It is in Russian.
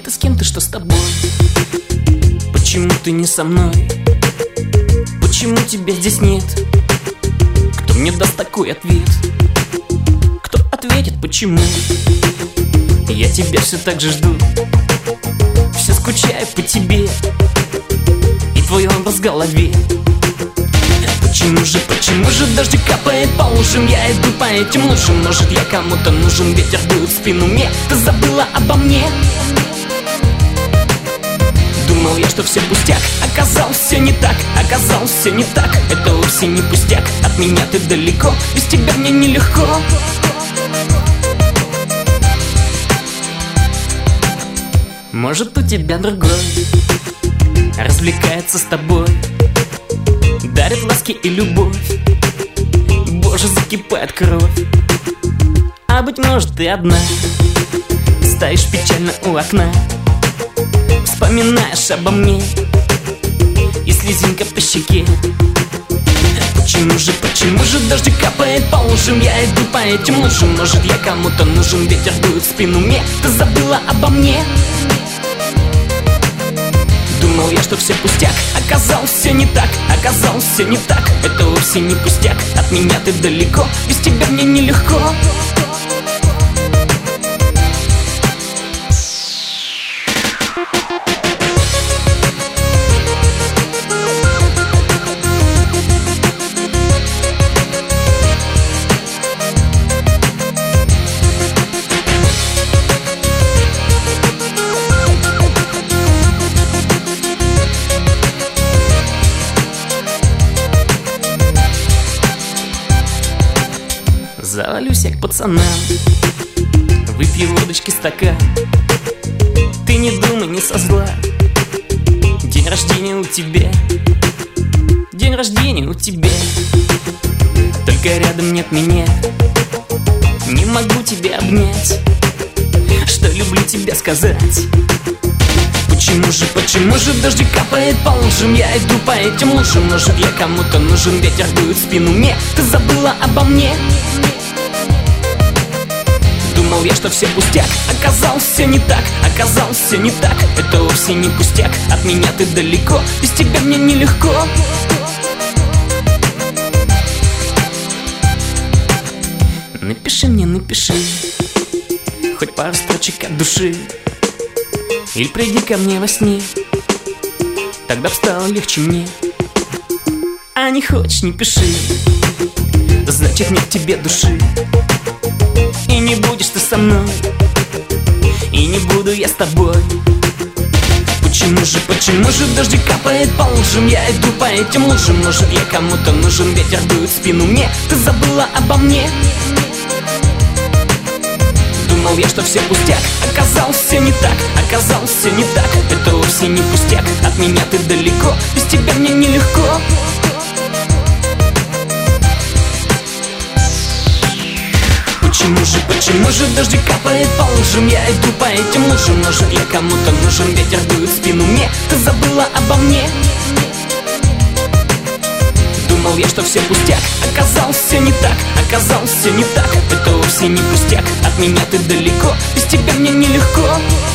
ты с кем, ты что с тобой? Почему ты не со мной? Почему тебя здесь нет? Кто мне даст такой ответ? Кто ответит почему? Я тебя все так же жду, все скучаю по тебе и твой образ в голове. Почему же дождик капает по лужам? Я иду по этим лужам. Может, я кому-то нужен, ветер дует в спину мне. Ты забыла обо мне? Думал я, что все пустяк, оказалось все не так, оказалось все не так. Это вовсе не пустяк, от меня ты далеко, без тебя мне нелегко. Может, у тебя другой развлекается с тобой, дарит ласки и любовь. Боже, закипает кровь. А быть может, ты одна стоишь печально у окна, вспоминаешь обо мне и слезинка по щеке. Почему же дождик капает по лужам? Я иду по этим лужам. Может, я кому-то нужен, ветер дует в спину мне. Ты забыла обо мне? Думал я, что все пустяк, оказалось все не так, оказалось все не так. Это вовсе не пустяк, от меня ты далеко, без тебя мне нелегко. Завалюсь я к пацанам, выпью водочки стакан. Ты не думай, не со зла, день рождения у тебя, день рождения у тебя. Только рядом нет меня, не могу тебя обнять, что люблю тебя сказать. Почему же дождик капает по лужам? Я иду по этим лужам. Может, я кому-то нужен, ветер дует в спину мне. Ты забыла обо мне? Думал я, что все пустяк, оказалось все не так, оказалось все не так. Это вовсе не пустяк, от меня ты далеко, без тебя мне нелегко. Напиши мне, напиши хоть пару строчек от души, или приди ко мне во сне, тогда б стало легче мне. А не хочешь, не пиши, значит нет в тебе души. И не будешь ты со мной, и не буду я с тобой. Почему же дождик капает по лужам? Я иду по этим лужам. Может, я кому-то нужен, ветер дует в спину мне. Ты забыла обо мне? Думал я, что все пустяк, оказалось все не так, оказалось все не так. Это вовсе не пустяк, от меня ты далеко, без тебя мне нелегко. Почему же дождик капает по лужам? Я иду по этим лужам. Может, я кому-то нужен, ветер дует в спину мне. Ты забыла обо мне? Думал я, что все пустяк, оказалось все не так, оказалось все не так. Это вовсе не пустяк, от меня ты далеко, без тебя мне нелегко.